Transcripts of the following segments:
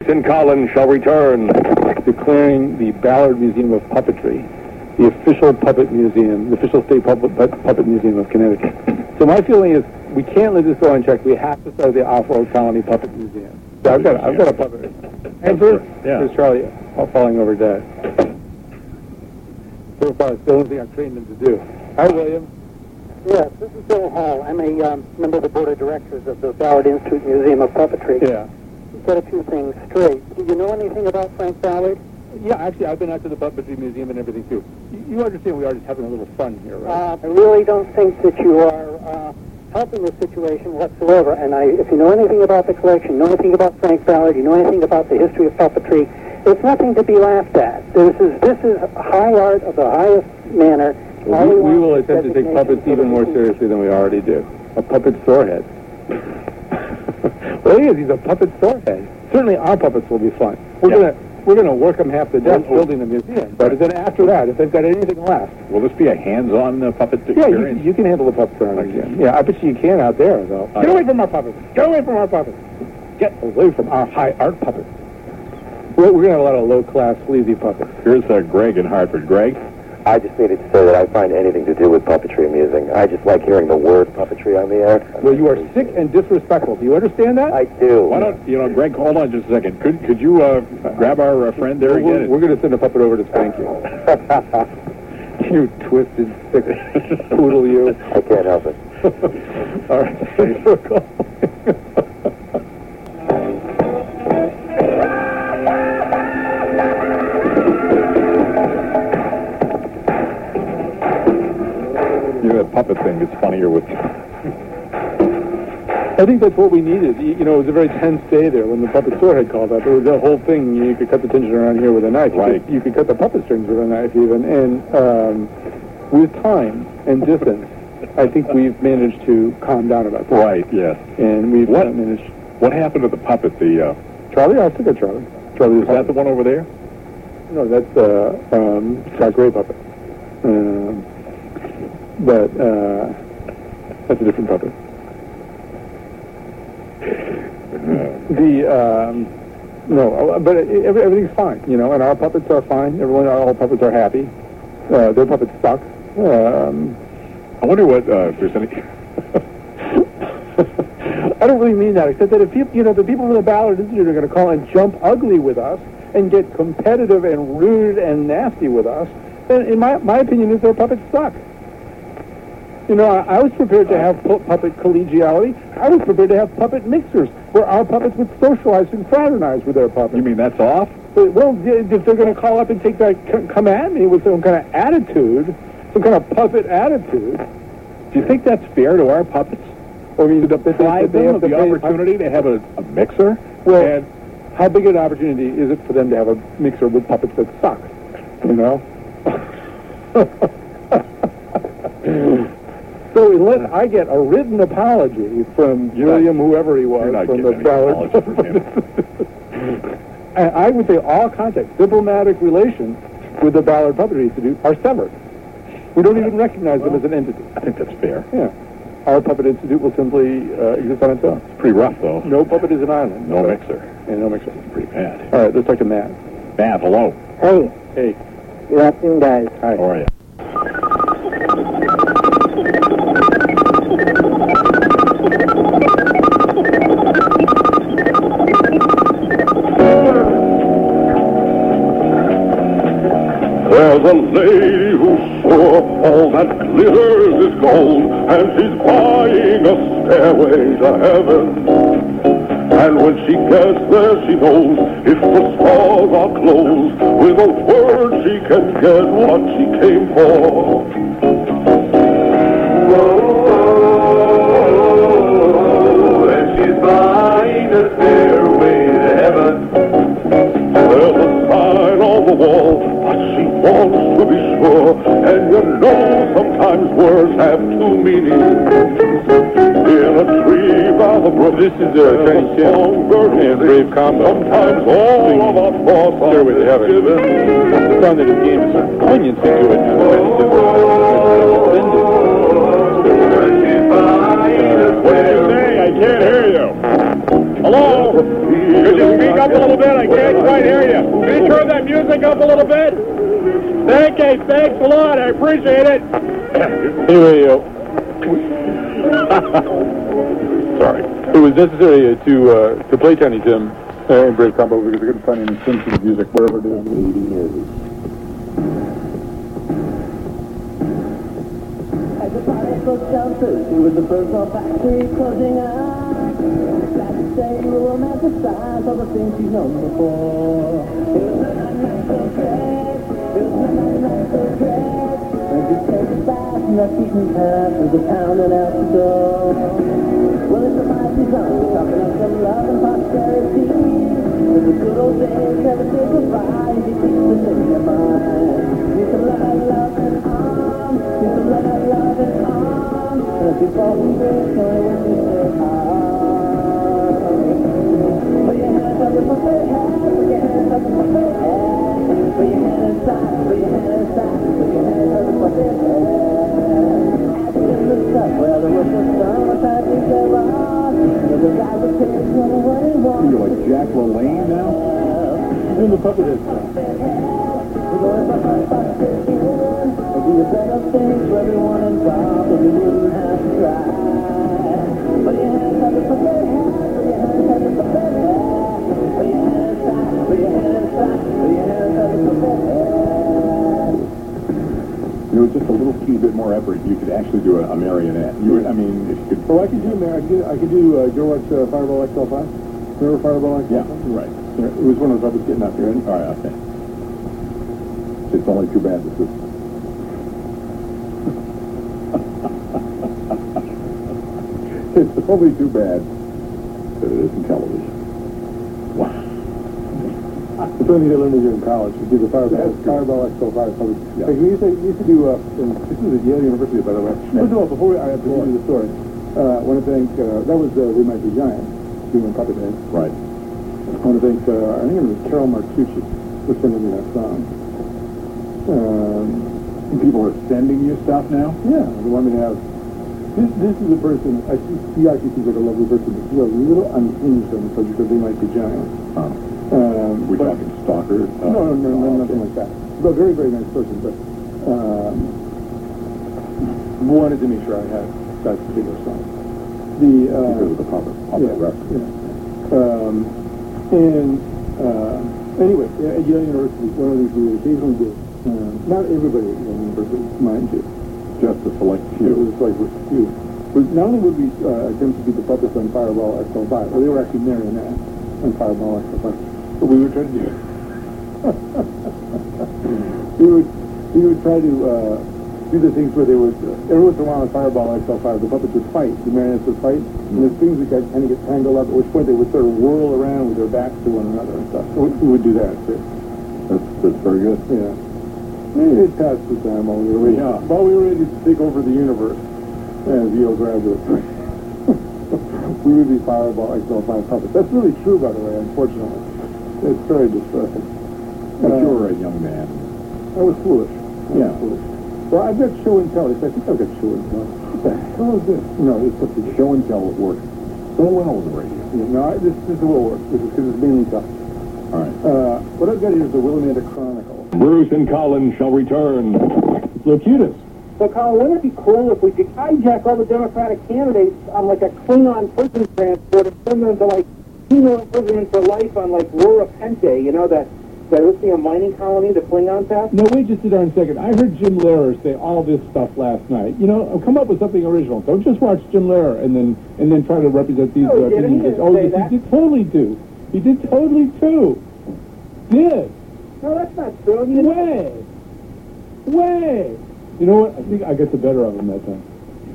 And Collins shall return. Declaring the Ballard Museum of Puppetry the official puppet museum, the official state puppet museum of Connecticut. So my feeling is we can't let this go unchecked. We have to start the Off-Road Colony Puppet Museum. So I've got a puppet. And there's Charlie falling over dead. So far, it's the only thing I've trained him to do. Hi, William. Yes, this is Bill Hall. I'm a member of the board of directors of the Ballard Institute Museum of Puppetry. Yeah. Get a few things straight. Do you know anything about Frank Ballard? Yeah, actually, I've been out to the Puppetry Museum and everything, too. You understand we are just having a little fun here, right? I really don't think that you are helping the situation whatsoever. And if you know anything about the collection, know anything about Frank Ballard, you know anything about the history of puppetry, it's nothing to be laughed at. This is high art of the highest manner. Well, we will attempt to take puppets even more seriously than we already do. A puppet sorehead. Well, he is. He's a puppet sorehead. Certainly our puppets will be fun. We're gonna work them half to death building the museum. But then after that, if they've got anything left, will this be a hands-on puppet experience? Yeah, you can handle the puppets around again. Yeah, I bet you can out there though. Get away from our puppets! Get away from our puppets! Get away from our high art puppets. We're gonna have a lot of low-class sleazy puppets. Here's Greg in Hartford. Greg. I just needed to say that I find anything to do with puppetry amusing. I just like hearing the word puppetry on the air. Well, you are sick and disrespectful. Do you understand that? I do. Why don't, Greg, hold on just a second. Could you grab our friend there again? We're going to send a puppet over to spank you. You twisted, sick poodle, you. I can't help it. All right, thanks for calling. The puppet thing is funnier with... I think that's what we needed. It was a very tense day there when the puppet sorehead called up. It was that whole thing. You could cut the tension around here with a knife. Right. You could cut the puppet strings with a knife even. And with time and distance, I think we've managed to calm down about that. Right, yes. And we've managed... What happened to the puppet? Charlie? I took it, Charlie. Is that the one over there? No, that's Scott Gray puppet. But that's a different puppet. But everything's fine, and our puppets are fine. All puppets are happy. Their puppets suck. I wonder what if there's any. I don't really mean that, except that if people, the people from the Ballard Institute are going to call and jump ugly with us and get competitive and rude and nasty with us, then in my opinion is their puppets suck. I was prepared to have puppet collegiality. I was prepared to have puppet mixers where our puppets would socialize and fraternize with their puppets. You mean that's off? Well, if they're going to call up and take that, come at me with some kind of attitude, some kind of puppet attitude. Do you think that's fair to our puppets? Or mean that they have the opportunity to have a mixer? Well, and how big an opportunity is it for them to have a mixer with puppets that suck? So unless I get a written apology from William, whoever he was, from the Ballard, I would say all contact, diplomatic relations with the Ballard Puppetry Institute are severed. We don't even recognize them as an entity. I think that's fair. Yeah. Our Puppet Institute will simply exist on its own. It's pretty rough, though. No puppet is an island. No mixer. Yeah, no mixer. It's pretty bad. All right, let's talk to Matt. Matt, hello. Hey. Hey. Good afternoon, guys. Hi. How are you? There's a lady who's sure all that glitters is gold, and she's buying a stairway to heaven. And when she gets there, she knows if the stars are closed, with a word she can get what she came for. Whoa, and she's buying a stairway to heaven. There's a sign on the wall, but she wants to be sure. And sometimes words have two meanings. In a tree by the brook, this is Attorney Ship and Brave Combo. Sometimes all of our thoughts are with heaven. I found that his game is some poignancy to it. What did you say? I can't hear you. Hello? Could you speak up a little bit? can't quite hear you. Can you turn that music up a little bit? Thanks a lot. I appreciate it. Anyway, Sorry. it was necessary to play Tiny Tim and Brave Combo because I couldn't find any sensitive music wherever it is. As the party broke down first, it was the Burger factory closing up. Glad to say you romanticize all the things you've known before. It was not so great. It was not so great. When you take a bath in that beaten path through the town and out the door. Well, it's a mighty song, talking of some love and prosperity. With the good old days, never say goodbye. You keep the thing in your mind. Need some love and arms. Need some love and arms. And if you fall from grace, tell me when you say put your hands up in my face, put your hands up in my face, put your hands inside, put your hands inside, put your hands up in my face. Asking the stuff, well, there was no sun, I tried to get lost. The guy was taking what he wanted. You're like Jack LaLanne now? He's in the puppet We're going to I'll do the better things for everyone involved, but we wouldn't have to try. Put your hands up in my face, put your hands up in my face. Put your hands inside, put your hands inside, put your hands up in my face. You know, just a little key bit more effort, you could actually do a marionette. You would, I mean, if you could... Oh, I could do I could do Joe watch Fireball XL5. Remember Fireball XL5? Yeah, right. It was one of those I was getting up here. All right, okay. It's only too bad this is... It's only too bad that it isn't television. Wow. It's only you learned when you're in college. You do the Fireball XL5. Yeah. Like we used to do, this was at Yale University, by the way. First of all, before I have to do the story, I want to thank, that was We Might Be Giants, doing Puppet Day. Right. I want to thank, I think it was Carol Martucci for sending me that song. And people are sending you stuff now? Yeah, they want me to have. This is a person, he actually seems like a lovely person, but he's a little unhinged on the subject of They Might Be Giants. We're talking stalker? No, nothing like that. But a very, very nice person, but wanted to make sure I had that particular song. Because of the puppet reference. Yeah. Anyway, at Yale University, one of the things we occasionally do, not everybody at Yale University, mind you, Just a select it few. was like with few. But not only would we attempt to be the puppets on Fireball XL5, or they were actually marionettes on Fireball XL5, but we would try to do we would try to do the things where they would, every once in a while on Fireball XL5, the puppets would fight, the marionettes would fight, and there's things that kind of get tangled up, at which point they would sort of whirl around with their backs to one another and stuff. So we would do that, too. That's very good. Yeah. Maybe it passed the time while we were ready to take over the universe as Yale graduates. We would be Fireball XL5 puppets. That's really true, by the way, unfortunately. It's very distressing. But you were a young man. I was foolish. Yeah. Foolish. Well, I've got show and tell. I think I've got show and tell. What the hell is this? No, it's something. Show and tell at work. So well on the radio. Yeah, no, this will work. This is because it's mainly tough. All right. What I've got here is the Willamette Chronicle. Bruce and Colin shall return. Locutus. So, Colin, wouldn't it be cool if we could hijack all the Democratic candidates on, like, a Klingon prison transport and send them to, like, penal imprisonment for life on, like, Rura Pente, you know, that lithium mining colony the Klingons have? No, wait just a darn second. I heard Jim Lehrer say all this stuff last night. You know, come up with something original. Don't just watch Jim Lehrer and then try to represent these No, he didn't. He opinions. didn't say that. He did totally do. He did totally too. Did. No, that's not true. Way. You know what? I think I got the better of him that time.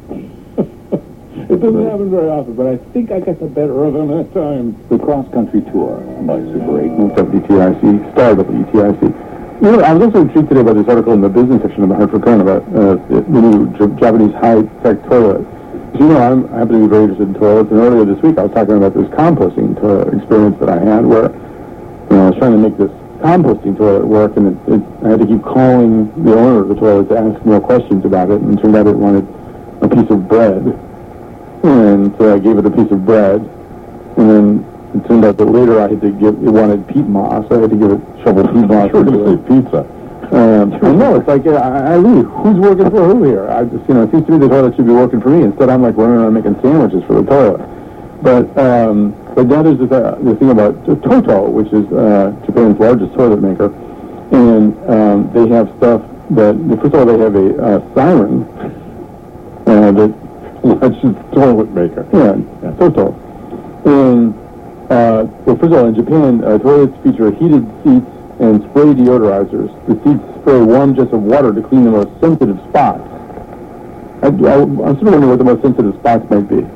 It doesn't happen very often, but I think I got the better of him that time. The cross-country tour by Super 8 moved WTIC, started WTIC. You know, I was also intrigued today by this article in the business section of the Hartford Courant about the new Japanese high-tech toilet. So, you know, I happen to be very interested in toilets, and earlier this week I was talking about this composting experience that I had where, you know, I was trying to make this composting toilet work, and I had to keep calling the owner of the toilet to ask more questions about it, and it turned out it wanted a piece of bread. And so I gave it a piece of bread, and then it turned out that later I had to give, it wanted peat moss. I had to give it shovel peat moss. Sure, to say pizza. I know, it's like, I really, who's working for who here? I just, it seems to me the toilet should be working for me. Instead, I'm like running around making sandwiches for the toilet. But now there's this thing about Toto, which is Japan's largest toilet maker. And they have stuff that, first of all, they have a siren that Largest toilet maker. Yeah, Toto. And, well, first of all, in Japan, toilets feature heated seats and spray deodorizers. The seats spray warm jets of water to clean the most sensitive spots. I'm sort of wondering what the most sensitive spots might be.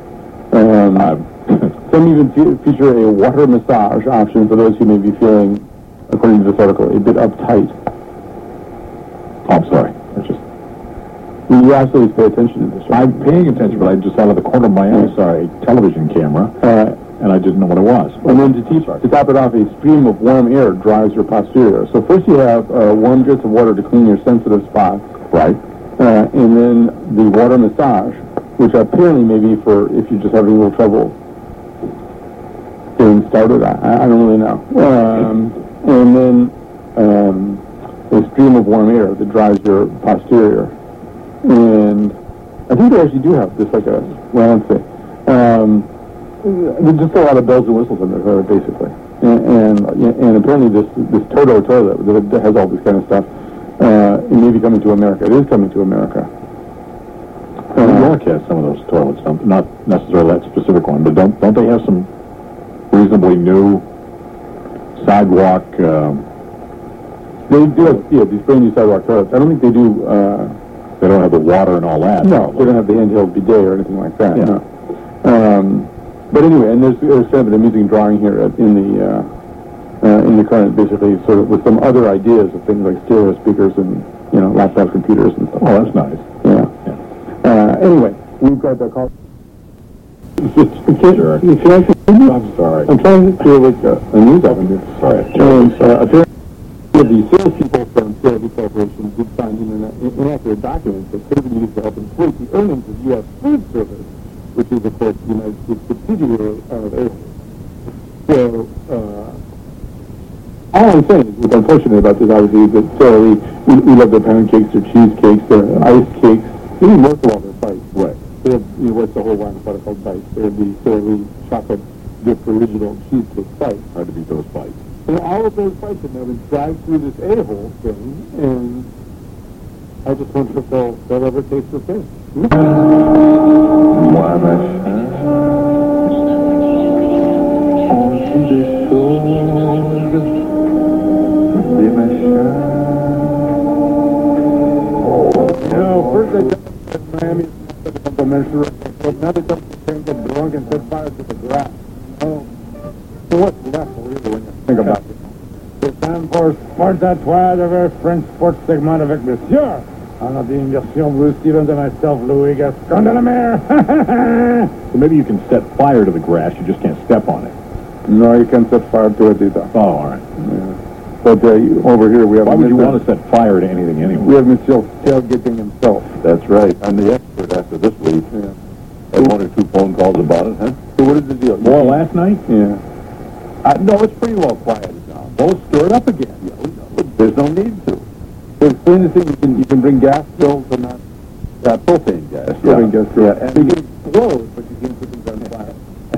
Some even feature a water massage option for those who may be feeling, according to this article, a bit uptight. Oh, I'm sorry. You absolutely pay attention to this. Right? I'm paying attention, but I just out of the corner of my eye saw a television camera, and I didn't know what it was. And then to top it off, a stream of warm air dries your posterior. So first you have warm jets of water to clean your sensitive spots. Right. And then the water massage, which apparently may be for if you're just having a little trouble getting started. I don't really know. And then a stream of warm air that dries your posterior. And I think they actually do have this, like a, well, let's see. There's just a lot of bells and whistles in there, basically. And apparently this Toto toilet that has all this kind of stuff, it may be coming to America. It is coming to America. New York has some of those toilets, not necessarily that specific one, but don't they have some reasonably new sidewalk? They do have, these brand new sidewalk toilets. I don't think they do. They don't have the water and all that. No, they don't have the handheld bidet or anything like that. Yeah. No. But anyway, and there's kind of an amusing drawing here in the current, basically, sort of with some other ideas of things like stereo speakers and laptop computers and stuff. Oh, that's nice. Yeah. Anyway, we've got the call. Sure. Can I continue? I'm sorry. I'm trying to do like a news item here. Sorry. And apparently, the salespeople from CRV Corporation did find inaccurate documents that could have been used to help inflate the earnings of U.S. Food Service, which is, of course, the United States subsidiary of Airways. So, all I'm saying is, what's unfortunate about this, obviously, is that Sara Lee, we love their pancakes, their cheesecakes, their ice cakes. They do most of all their bites. Right. They have, what's the whole line of product called bites? They have the Sara Lee chocolate dip original cheesecake bites. Hard to beat those bites. And all of those fights have been dragged through this a-hole thing, and I just wonder if they'll ever taste the thing. First they jumped in Miami and complimentary, but now they jumped and get drunk and set fire to the grass. Oh, so what's left, really, when you think about it? C'est temps pour Sport à Toi de ver French Sports segment avec Monsieur. On a des version Bruce Stevens and myself, Louis Gascon de la Mer. So maybe you can set fire to the grass, you just can't step on it. No, you can't set fire to it either. Oh, all right. Yeah. But over here we have... Why would you want to set fire to anything anyway? We have Monsieur tailgating himself. That's right. I'm the expert after this week. Yeah. Had 1 or 2 phone calls about it, huh? So what is the deal? More last night? Yeah. No, it's pretty well quieted down. Both stirred up again. There's no need to. So explain the thing, you can bring gas bills and not... Propane gas. Propane gas, Yeah. And you can explode, but you can't put things on fire.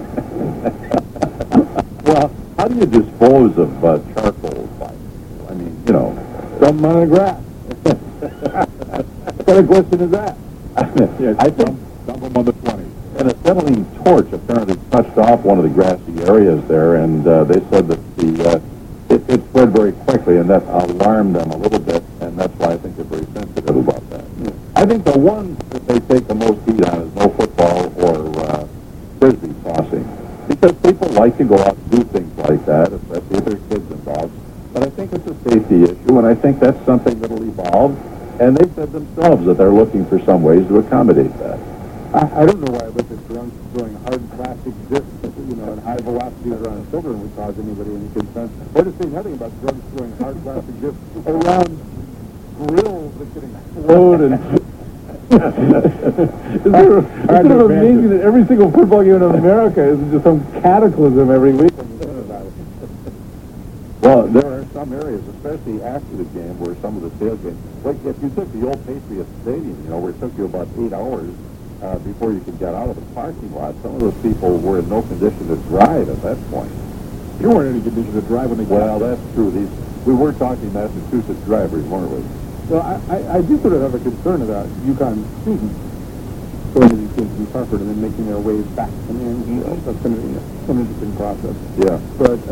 Well, how do you dispose of charcoal fire? I mean, Dump them on the grass. What kind of question is that? Yeah, I think dump them on the 20. an acetylene torch apparently touched off one of the grassy areas there, and they said that it spread very quickly, and that alarmed them a little bit, and that's why I think they're very sensitive about that. Yeah. I think the one that they take the most heat on is no football or frisbee tossing, because people like to go out and do things like that, especially if there's kids involved. But I think it's a safety issue, and I think that's something that'll evolve. And they said themselves that they're looking for some ways to accommodate that. I don't know why I look at drunks throwing hard plastic discs, and high velocities around children would cause anybody any concern. Or to say nothing about drunks throwing hard plastic discs around grills that could explode and It's sort of amazing that every single football game in America is just some cataclysm every week. Well, there are some areas, especially after the game, where some of the tailgates, like if you took the old Patriot Stadium, where it took you about 8 hours before you could get out of the parking lot, some of those people were in no condition to drive at that point. You weren't in any condition to drive when they got Well, that's true. We were talking Massachusetts drivers, weren't we? Well, I do sort of have a concern about UConn students going to these games in Hartford and then making their way back. I mean, that's going to be an interesting process. Yeah. But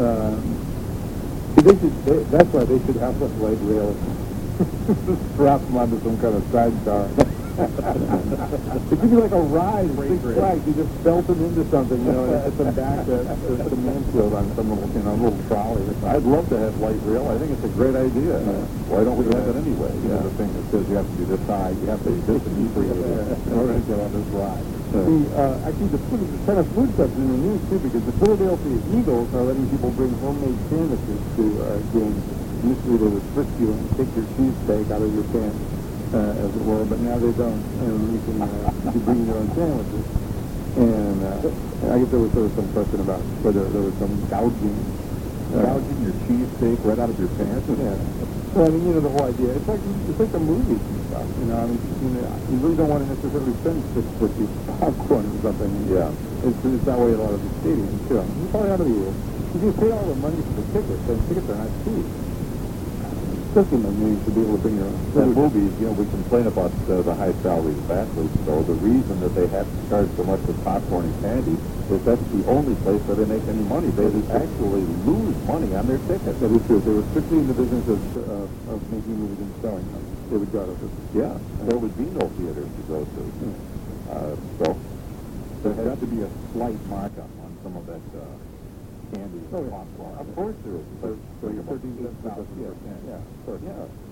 that's why they should have a light rail. Strap them onto some kind of sidecar. It could be like a ride, Six Flags. You just belt them into something, and hit them back to Mansfield on some little trolley. I'd love to have light rail. I think it's a great idea. Why don't we have it anyway? The thing that says you have to do this high, you have to do this and in order to get on this ride. Actually, the tennis food stuff is in the news too, because the Philadelphia Eagles are letting people bring homemade sandwiches to games. Initially, they would frisk you and take your cheesesteak out of your pants, as it were, but now they don't, and you can bring your own sandwiches. And I guess there was sort of some question about whether there was some gouging Gouging your cheesesteak right out of your pants? Yeah. Well, I mean, the whole idea. It's like the movies and stuff. I mean, you really don't want to necessarily spend $6.50 popcorn or something. Yeah. It's that way at a lot of the stadiums too. It's probably out of the rule. If you pay all the money for the tickets, then tickets are not cheap. Especially when you should be able to bring your own That food. movies, we complain about the high salaries of athletes, so the reason that they have to charge so much for popcorn and candy is that's the only place where they make any money. They actually lose money on their tickets. That is true. If they were strictly in the business of making movies and selling them, they would go to it. Yeah, there would be no theaters to go to. So There's got to be a slight markup on some of that candy and popcorn. of course there is. So you're 13 cents. Yeah, of course. Yeah.